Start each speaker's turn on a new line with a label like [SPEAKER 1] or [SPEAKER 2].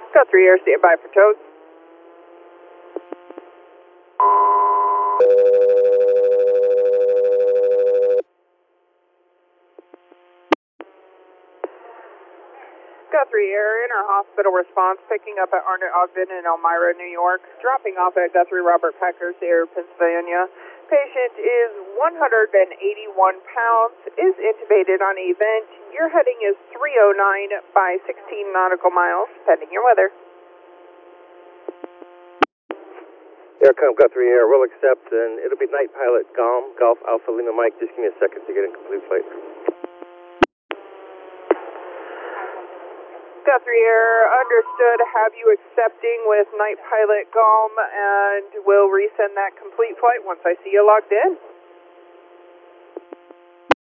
[SPEAKER 1] Guthrie Air, stand by for tow. Guthrie Air, inter-hospital response, picking up at Arnett Ogden in Elmira, New York, dropping off at Guthrie Robert Packers Air, Pennsylvania. Patient is 181 pounds, is intubated on event. Your heading is 309 by 16 nautical miles, pending your weather.
[SPEAKER 2] Aircom Guthrie Air will accept, and it'll be night pilot Golf Alpha Lima Mike. Just give me a second to get in complete flight.
[SPEAKER 1] Guthrie Air, understood. Have you accepting with night pilot Galm, and we'll resend that complete flight once I see you logged in.